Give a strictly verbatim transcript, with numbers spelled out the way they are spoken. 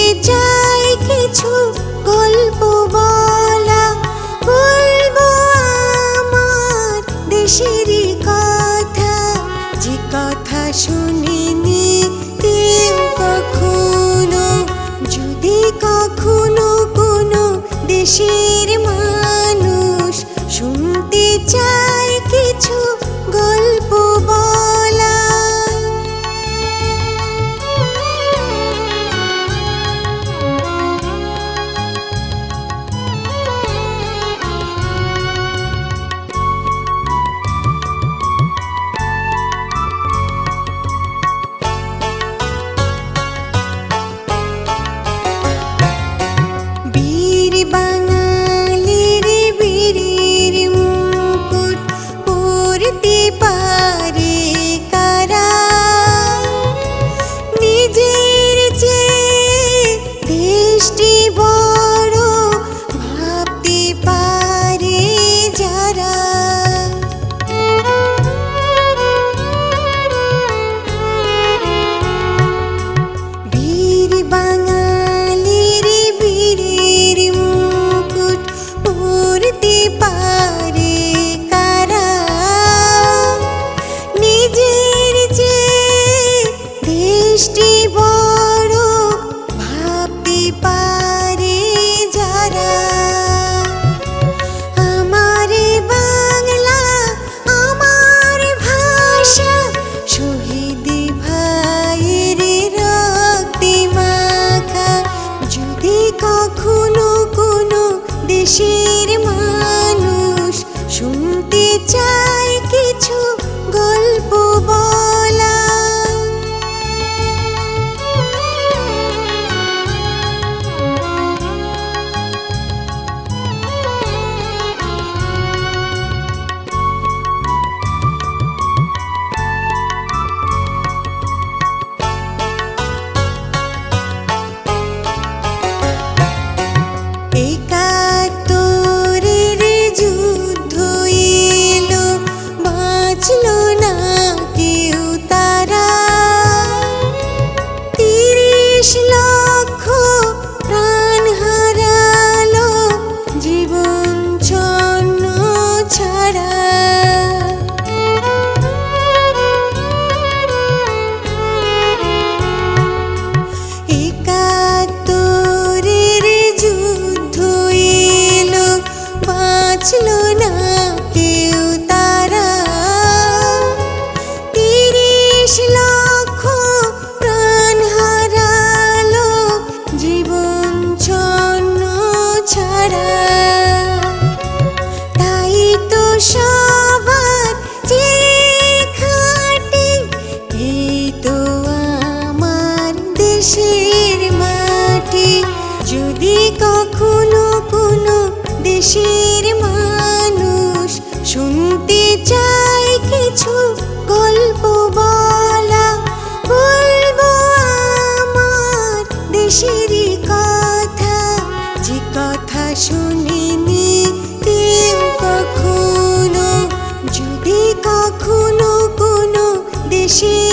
চাই কিছু গল্প বলা, বলবো আমার দেশেরই কথা, যে কথা শুনিনি কেউ কখনো। যদি কখনো কোনো দেশের মানুষ শুনতে চায় কিছু গল্প বলা, বীর বাঙালির বীরের মুকুট পরতে পারে কারা, নিজের চেয়ে দেশটি বড় ভাবতে পারে যারা। বীর বাঙালির বীরের মুকুট পরতে পারে কারা, নিজের চেয়ে দেশটি বড় ভাবতে পারে যারা। আমার বাংলা আমার ভাষা, শহীদ ভাইয়ের রক্তে মাখা। যদি কখনো কোনো দেশের মানুষ শুনতে চায় কিছু গল্প বলা, একাত্তরের যুদ্ধ এলো, বাঁচলো না কেউ তারা। তিরিশ লক্ষ প্রাণ হারালো জীবন ছন্ন ছাড়া। একাত্তরের যুদ্ধ এলো, বাঁচলো না কেউ তারা। তিরিশ লক্ষ প্রাণ হারালো জীবন ছন্ন ছাড়া। তাই তো সবার চেয়ে খাঁটি এই তো আমার দেশের মাটি। যদি কখনো কোনো দেশের মানুষ শুনতে চায় কিছু গল্প বলা, বলবো আমার দেশেরই কথা, যে কথা শুনিনি কেউ কখনো। যদি কখনো কোনো দেশের